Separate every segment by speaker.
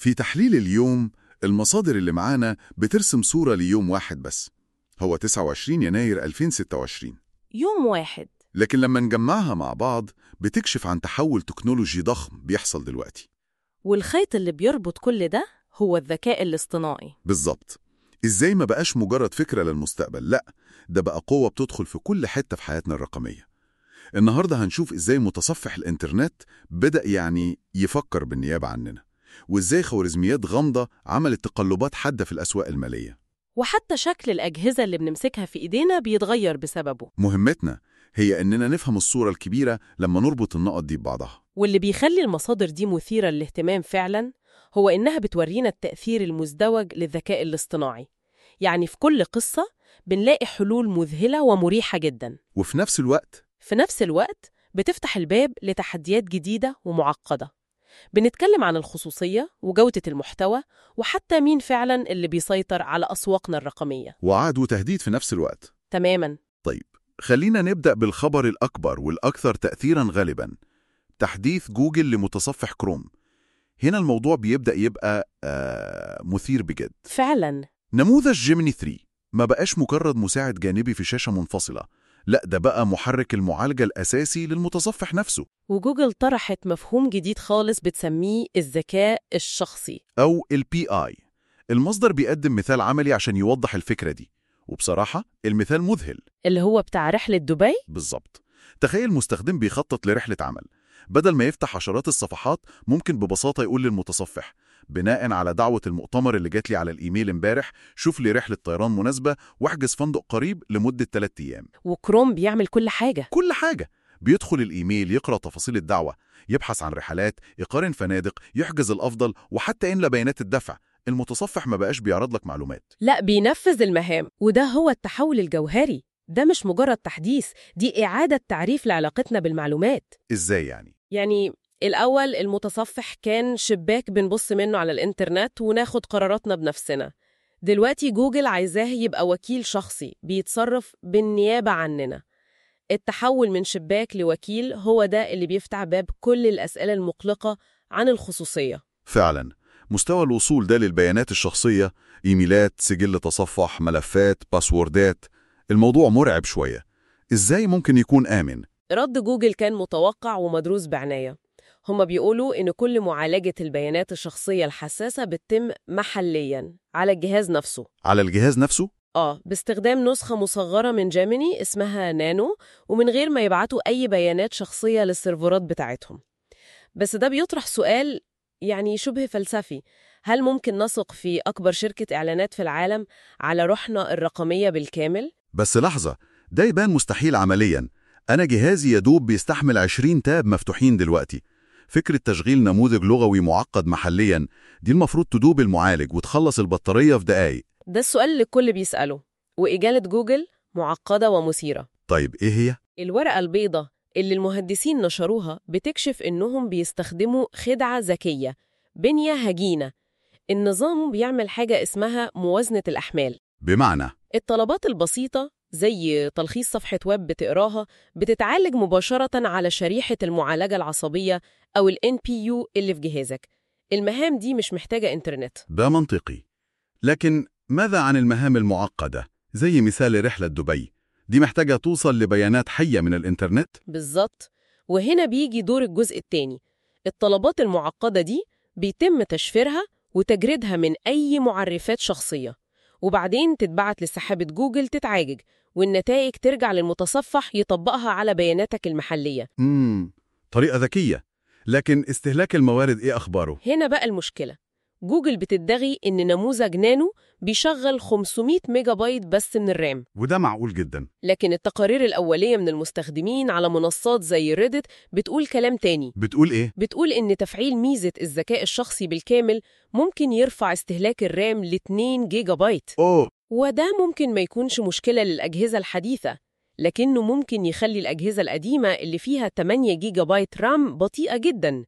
Speaker 1: في تحليل اليوم المصادر اللي معانا بترسم صورة ليوم واحد بس، هو 29 يناير 2026.
Speaker 2: يوم واحد.
Speaker 1: لكن لما نجمعها مع بعض بتكشف عن تحول تكنولوجي ضخم بيحصل دلوقتي.
Speaker 2: والخيط اللي بيربط كل ده هو الذكاء الاصطناعي.
Speaker 1: بالظبط. إزاي ما بقاش مجرد فكرة للمستقبل، لأ، ده بقى قوة بتدخل في كل حتة في حياتنا الرقمية. النهاردة هنشوف إزاي متصفح الإنترنت بدأ يفكر بالنيابة عننا، وإزاي خوارزميات غامضة عملت تقلبات حادة في الأسواق المالية.
Speaker 2: وحتى شكل الأجهزة اللي بنمسكها في إيدينا بيتغير بسببه.
Speaker 1: مهمتنا هي إننا نفهم الصورة الكبيرة لما نربط النقط دي ببعضها.
Speaker 2: واللي بيخلي المصادر دي مثيرة للاهتمام فعلاً هو إنها بتورينا التأثير المزدوج للذكاء الاصطناعي. يعني في كل قصة بنلاقي حلول مذهلة ومريحة جداً،
Speaker 1: وفي نفس الوقت
Speaker 2: بتفتح الباب لتحديات جديدة ومعقدة. بنتكلم عن الخصوصية وجودة المحتوى، وحتى مين فعلاً اللي بيسيطر على أسواقنا الرقمية.
Speaker 1: وعد وتهديد في نفس الوقت.
Speaker 2: تماماً.
Speaker 1: طيب، خلينا نبدأ بالخبر الأكبر والأكثر تأثيراً غالباً، تحديث جوجل لمتصفح كروم. هنا الموضوع بيبدأ يبقى مثير بجد.
Speaker 2: فعلاً.
Speaker 1: نموذج جيميني 3 ما بقاش مجرد مساعد جانبي في شاشة منفصلة، لا، ده بقى محرك المعالجة الأساسي للمتصفح نفسه.
Speaker 2: وجوجل طرحت مفهوم جديد خالص بتسميه الذكاء الشخصي
Speaker 1: أو الPI. المصدر بيقدم مثال عملي عشان يوضح الفكرة دي، وبصراحة المثال مذهل.
Speaker 2: اللي هو بتاع رحلة دبي.
Speaker 1: بالظبط. تخيل مستخدم بيخطط لرحلة عمل، بدل ما يفتح عشرات الصفحات ممكن ببساطة يقول للمتصفح: بناء على دعوة المؤتمر اللي جات لي على الإيميل امبارح، شوف لي رحلة طيران مناسبة واحجز فندق قريب لمدة 3 أيام.
Speaker 2: وكروم بيعمل كل حاجة.
Speaker 1: بيدخل الإيميل، يقرأ تفاصيل الدعوة، يبحث عن رحلات، يقارن فنادق، يحجز الأفضل، وحتى يملى بيانات الدفع. المتصفح ما بقاش بيعرض لك معلومات،
Speaker 2: لا، بينفذ المهام. وده هو التحول الجوهري. ده مش مجرد تحديث، دي إعادة تعريف لعلاقتنا بالمعلومات.
Speaker 1: إزاي يعني؟
Speaker 2: يعني الأول المتصفح كان شباك بنبص منه على الإنترنت وناخد قراراتنا بنفسنا. دلوقتي جوجل عايزاه يبقى وكيل شخصي بيتصرف بالنيابة عننا. التحول من شباك لوكيل هو ده اللي بيفتح باب كل الأسئلة المقلقة عن الخصوصية.
Speaker 1: فعلا، مستوى الوصول ده للبيانات الشخصية، إيميلات، سجل تصفح، ملفات، باسوردات، الموضوع مرعب شوية. إزاي ممكن يكون آمن؟
Speaker 2: رد جوجل كان متوقع ومدروس بعناية. هما بيقولوا إن كل معالجة البيانات الشخصية الحساسة بتتم محلياً على الجهاز نفسه.
Speaker 1: على الجهاز نفسه؟
Speaker 2: باستخدام نسخة مصغرة من جيميني اسمها نانو، ومن غير ما يبعتوا أي بيانات شخصية للسيرفرات بتاعتهم. بس ده بيطرح سؤال يعني شبه فلسفي: هل ممكن نثق في أكبر شركة إعلانات في العالم على روحنا الرقمية بالكامل؟
Speaker 1: بس لحظة، ده يبان مستحيل عملياً. أنا جهازي يدوب بيستحمل 20 تاب مفتوحين دلوقتي. فكرة تشغيل نموذج لغوي معقد محلياً دي المفروض تدوب المعالج وتخلص البطارية في دقايق.
Speaker 2: ده السؤال اللي الكل بيسأله، وإجابة جوجل معقدة ومثيرة.
Speaker 1: طيب إيه هي؟
Speaker 2: الورقة البيضاء اللي المهندسين نشروها بتكشف إنهم بيستخدموا خدعة ذكية، بنية هجينة. النظام بيعمل حاجة اسمها موازنة الأحمال.
Speaker 1: بمعنى؟
Speaker 2: الطلبات البسيطة زي تلخيص صفحة ويب بتقراها بتتعالج مباشرة على شريحة المعالجة العصبية أو ال NPU اللي في جهازك. المهام دي مش محتاجة إنترنت.
Speaker 1: ده منطقي. لكن ماذا عن المهام المعقدة زي مثال رحلة دبي؟ دي محتاجة توصل لبيانات حية من الإنترنت؟
Speaker 2: بالظبط. وهنا بيجي دور الجزء التاني. الطلبات المعقدة دي بيتم تشفيرها وتجريدها من أي معرفات شخصية، وبعدين تتبعت لسحابة جوجل تتعالج، والنتائج ترجع للمتصفح يطبقها على بياناتك المحلية.
Speaker 1: طريقة ذكية. لكن استهلاك الموارد إيه أخباره؟
Speaker 2: هنا بقى المشكلة. جوجل بتدعي إن نموذج نانو بيشغل 500 ميجا بايت بس من الرام،
Speaker 1: وده معقول جدا.
Speaker 2: لكن التقارير الأولية من المستخدمين على منصات زي ريدت بتقول كلام تاني.
Speaker 1: بتقول إيه؟
Speaker 2: بتقول إن تفعيل ميزة الذكاء الشخصي بالكامل ممكن يرفع استهلاك الرام ل 2 جيجا بايت. وده ممكن ما يكونش مشكلة للأجهزة الحديثة، لكنه ممكن يخلي الأجهزة القديمة اللي فيها 8 جيجا بايت رام بطيئة جدا.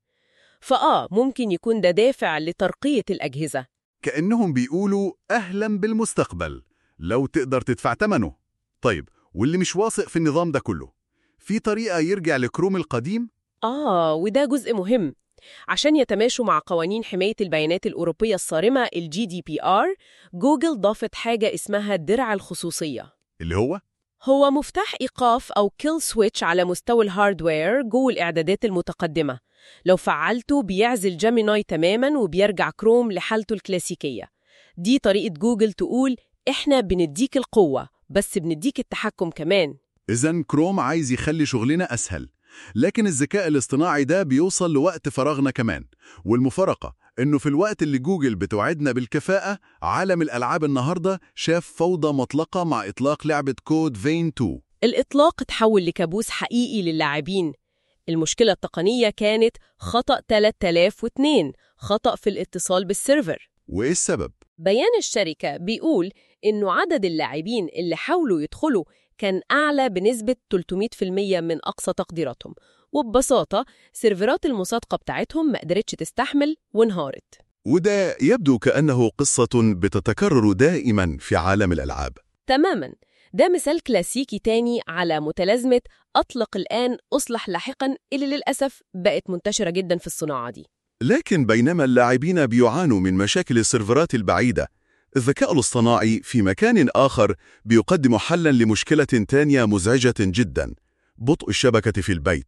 Speaker 2: ممكن يكون ده دافع لترقية الأجهزة.
Speaker 1: كأنهم بيقولوا أهلا بالمستقبل لو تقدر تدفع ثمنه. طيب، واللي مش واثق في النظام ده كله، في طريقة يرجع لكروم القديم؟
Speaker 2: وده جزء مهم. عشان يتماشوا مع قوانين حماية البيانات الأوروبية الصارمة ال GDPR، جوجل ضافت حاجة اسمها درع الخصوصية.
Speaker 1: اللي
Speaker 2: هو مفتاح إيقاف أو كيل سويتش على مستوى الهاردوير جوه الإعدادات المتقدمة. لو فعلته بيعزل جيميناي تماماً وبيرجع كروم لحالته الكلاسيكية. دي طريقة جوجل تقول إحنا بنديك القوة بس بنديك التحكم كمان.
Speaker 1: إذن كروم عايز يخلي شغلنا أسهل، لكن الذكاء الاصطناعي ده بيوصل لوقت فراغنا كمان. والمفارقة إنه في الوقت اللي جوجل بتوعدنا بالكفاءة، عالم الألعاب النهاردة شاف فوضى مطلقة مع إطلاق لعبة كود فين 2.
Speaker 2: الإطلاق تحول لكابوس حقيقي للاعبين. المشكلة التقنية كانت خطأ 3002، خطأ في الاتصال بالسيرفر.
Speaker 1: وإيه السبب؟
Speaker 2: بيان الشركة بيقول إنه عدد اللاعبين اللي حاولوا يدخلوا كان أعلى بنسبة 300% من أقصى تقديراتهم، وببساطة سيرفرات المصادقة بتاعتهم ما قدرتش تستحمل وانهارت.
Speaker 1: وده يبدو كأنه قصة بتتكرر دائما في عالم الألعاب.
Speaker 2: تماماً، ده مثال كلاسيكي تاني على متلازمة أطلق الآن أصلح لاحقاً، اللي للأسف بقت منتشرة جداً في الصناعة دي.
Speaker 1: لكن بينما اللاعبين بيعانوا من مشاكل السيرفرات البعيدة، الذكاء الاصطناعي في مكان آخر بيقدم حلاً لمشكلة تانية مزعجة جداً: بطء الشبكة في البيت.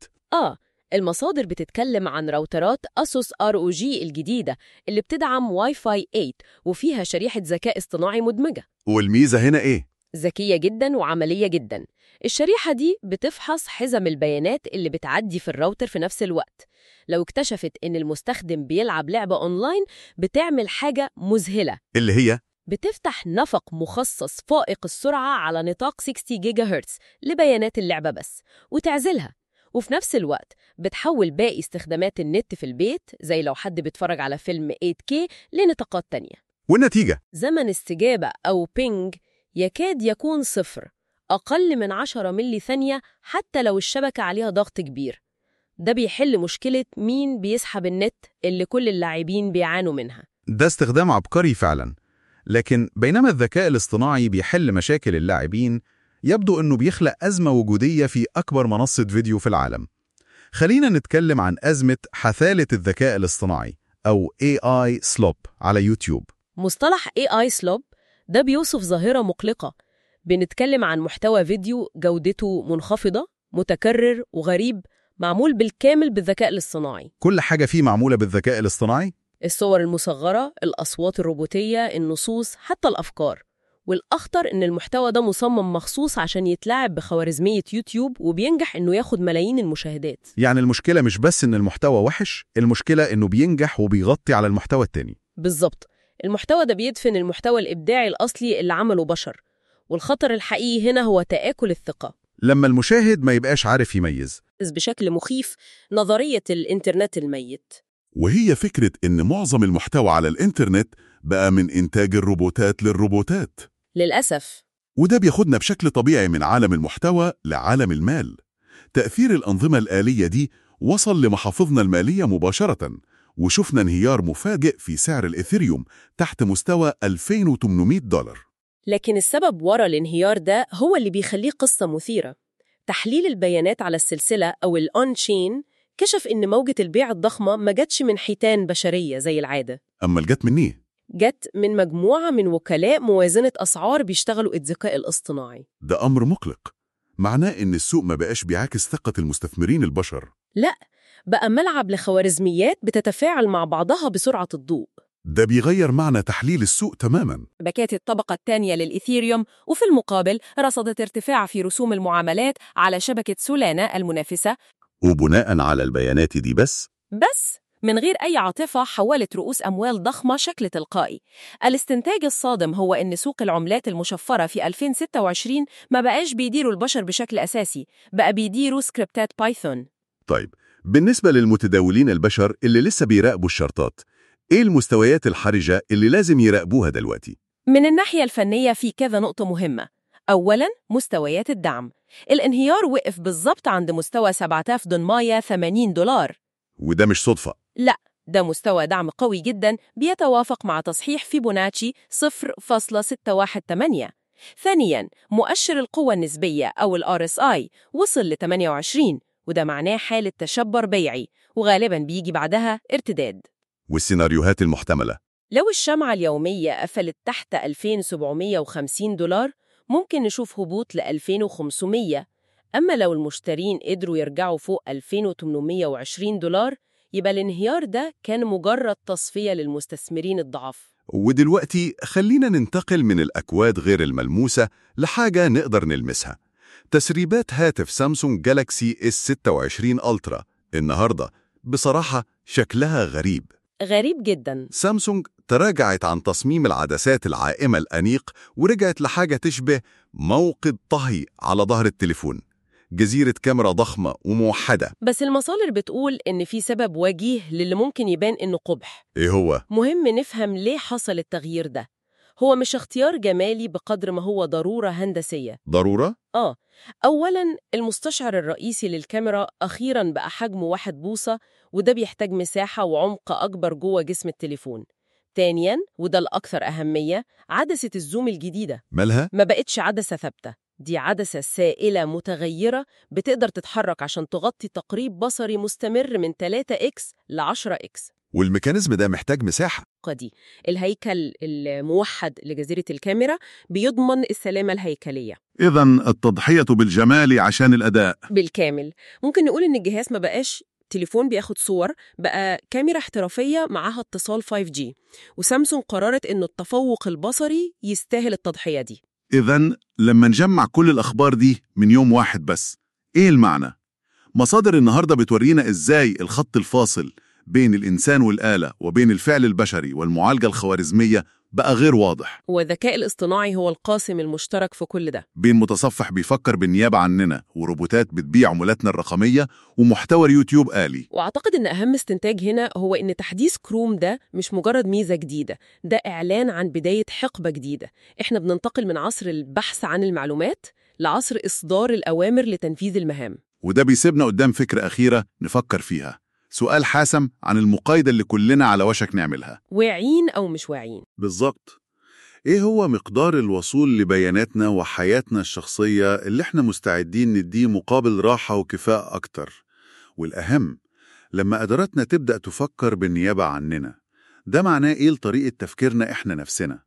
Speaker 2: المصادر بتتكلم عن راوترات أسوس ROG الجديدة اللي بتدعم واي فاي 8 وفيها شريحة ذكاء اصطناعي مدمجة.
Speaker 1: والميزة هنا إيه؟
Speaker 2: ذكية جداً وعملية جداً. الشريحة دي بتفحص حزم البيانات اللي بتعدي في الراوتر في نفس الوقت. لو اكتشفت إن المستخدم بيلعب لعبة أونلاين، بتعمل حاجة مذهلة،
Speaker 1: اللي هي
Speaker 2: بتفتح نفق مخصص فائق السرعة على نطاق 60 جيجا هرتز لبيانات اللعبة بس، وتعزلها. وفي نفس الوقت بتحول باقي استخدامات النت في البيت، زي لو حد بيتفرج على فيلم 8K، لنطاقات تانية.
Speaker 1: والنتيجة؟
Speaker 2: زمن استجابة أو بينج يكاد يكون 0، أقل من 10 ملي ثانية حتى لو الشبكة عليها ضغط كبير. ده بيحل مشكلة مين بيسحب النت اللي كل اللاعبين بيعانوا منها.
Speaker 3: ده استخدام عبقري فعلا. لكن بينما الذكاء الاصطناعي بيحل مشاكل اللاعبين، يبدو أنه بيخلق أزمة وجودية في أكبر منصة فيديو في العالم. خلينا نتكلم عن أزمة حثالة الذكاء الاصطناعي أو AI Slop على يوتيوب.
Speaker 2: مصطلح AI Slop ده بيوصف ظاهرة مقلقة. بنتكلم عن محتوى فيديو جودته منخفضة، متكرر وغريب، معمول بالكامل بالذكاء الاصطناعي.
Speaker 3: كل حاجة فيه معمولة بالذكاء الاصطناعي؟
Speaker 2: الصور المصغرة، الأصوات الروبوتية، النصوص، حتى الأفكار. والأخطر إن المحتوى ده مصمم مخصوص عشان يتلعب بخوارزمية يوتيوب، وبينجح إنه ياخد ملايين المشاهدات.
Speaker 3: يعني المشكلة مش بس إن المحتوى وحش، المشكلة إنه بينجح وبيغطي على المحتوى التاني.
Speaker 2: بالظبط، المحتوى ده بيدفن المحتوى الإبداعي الأصلي اللي عمله بشر. والخطر الحقيقي هنا هو تآكل الثقة.
Speaker 3: لما المشاهد ما يبقاش عارف يميز
Speaker 2: بشكل مخيف نظرية الإنترنت الميت.
Speaker 1: وهي فكرة إن معظم المحتوى على الإنترنت بقى من إنتاج الروبوتات للروبوتات.
Speaker 2: للأسف.
Speaker 1: وده بياخدنا بشكل طبيعي من عالم المحتوى لعالم المال. تأثير الأنظمة الآلية دي وصل لمحافظنا المالية مباشرة، وشفنا انهيار مفاجئ في سعر الإثيريوم تحت مستوى $2800.
Speaker 2: لكن السبب وراء الانهيار ده هو اللي بيخليه قصة مثيرة. تحليل البيانات على السلسلة أو الأون-تشين كشف إن موجة البيع الضخمة ما جاتش من حيتان بشرية زي العادة.
Speaker 1: أما جت منين؟
Speaker 2: جت من مجموعة من وكلاء موازنة أسعار بيشتغلوا الذكاء الاصطناعي.
Speaker 1: ده أمر مقلق. معناه إن السوق ما بقاش بيعاكس ثقة المستثمرين البشر.
Speaker 2: لا، بقى ملعب لخوارزميات بتتفاعل مع بعضها بسرعة الضوء.
Speaker 1: ده بيغير معنى تحليل السوق تماماً.
Speaker 2: بكات الطبقة الثانية للإثيريوم، وفي المقابل رصدت ارتفاع في رسوم المعاملات على شبكة سولانا المنافسة.
Speaker 1: وبناء على البيانات دي بس
Speaker 2: من غير أي عاطفة حولت رؤوس أموال ضخمة شكل تلقائي. الاستنتاج الصادم هو إن سوق العملات المشفرة في 2026 ما بقاش بيديروا البشر بشكل أساسي، بقى بيديروا سكريبتات بايثون.
Speaker 1: طيب، بالنسبة للمتداولين البشر اللي لسه بيراقبوا الشرطات، إيه المستويات الحرجة اللي لازم يراقبوها دلوقتي؟
Speaker 2: من الناحية الفنية في كذا نقطة مهمة. أولاً، مستويات الدعم. الانهيار وقف بالضبط عند مستوى $7,880.
Speaker 1: وده مش صدفة.
Speaker 2: لا، ده مستوى دعم قوي جداً بيتوافق مع تصحيح فيبوناتشي 0.618. ثانياً، مؤشر القوة النسبية أو ال RSI وصل ل 28، وده معناه حالة تشبر بيعي، وغالباً بيجي بعدها ارتداد.
Speaker 1: والسيناريوهات المحتملة.
Speaker 2: لو الشمعة اليومية قفلت تحت $2,750 ممكن نشوف هبوط ل 2500. أما لو المشترين قدروا يرجعوا فوق $2,820 يبقى الانهيار ده كان مجرد تصفية للمستثمرين الضعاف.
Speaker 1: ودلوقتي خلينا ننتقل من الأكواد غير الملموسة لحاجة نقدر نلمسها. تسريبات هاتف سامسونج جالاكسي S26 ألترا النهاردة بصراحة شكلها غريب.
Speaker 2: غريب جداً.
Speaker 1: سامسونج تراجعت عن تصميم العدسات العائمة الأنيق ورجعت لحاجة تشبه موقد طهي على ظهر التليفون، جزيرة كاميرا ضخمة وموحدة.
Speaker 2: بس المصادر بتقول إن في سبب وجيه للي ممكن يبان إنه قبح.
Speaker 1: إيه هو؟
Speaker 2: مهم نفهم ليه حصل التغيير ده. هو مش اختيار جمالي بقدر ما هو ضرورة هندسية.
Speaker 1: ضرورة؟
Speaker 2: أولاً المستشعر الرئيسي للكاميرا أخيراً بقى حجمه 1 بوصة، وده بيحتاج مساحة وعمق أكبر جوه جسم التليفون. تانياً وده الأكثر أهمية، عدسة الزوم الجديدة
Speaker 1: مالها؟
Speaker 2: ما بقتش عدسة ثابتة، دي عدسة سائلة متغيرة بتقدر تتحرك عشان تغطي تقريب بصري مستمر من 3x ل 10x.
Speaker 1: والميكانيزم ده محتاج مساحة.
Speaker 2: دي الهيكل الموحد لجزيرة الكاميرا بيضمن السلامة الهيكلية.
Speaker 4: إذن التضحية بالجمال عشان الأداء.
Speaker 2: بالكامل. ممكن نقول إن الجهاز ما بقاش تليفون بياخد صور، بقى كاميرا احترافية معاها اتصال 5G، وسامسونج قررت إنه التفوق البصري يستاهل التضحية دي.
Speaker 4: إذن لما نجمع كل الأخبار دي من يوم واحد بس، إيه المعنى؟ مصادر النهاردة بتورينا إزاي الخط الفاصل بين الإنسان والآلة وبين الفعل البشري والمعالجة الخوارزمية بقى غير واضح.
Speaker 2: والذكاء الاصطناعي هو القاسم المشترك في كل ده.
Speaker 4: بين متصفح بيفكر بالنيابة عننا وروبوتات بتبيع عملاتنا الرقمية ومحتوى يوتيوب آلي.
Speaker 2: وأعتقد إن أهم استنتاج هنا هو إن تحديث كروم ده مش مجرد ميزة جديدة، ده إعلان عن بداية حقبة جديدة. إحنا بننتقل من عصر البحث عن المعلومات لعصر إصدار الأوامر لتنفيذ المهام.
Speaker 4: وده بيسيبنا قدام فكرة أخيرة نفكر فيها، سؤال حاسم عن المقايضة اللي كلنا على وشك نعملها.
Speaker 2: واعيين أو مش واعيين؟
Speaker 4: بالظبط. إيه هو مقدار الوصول لبياناتنا وحياتنا الشخصية اللي إحنا مستعدين نديه مقابل راحة وكفاءة أكتر؟ والأهم، لما قدراتنا تبدأ تفكر بالنيابة عننا، ده معناه إيه لطريقة تفكيرنا إحنا نفسنا؟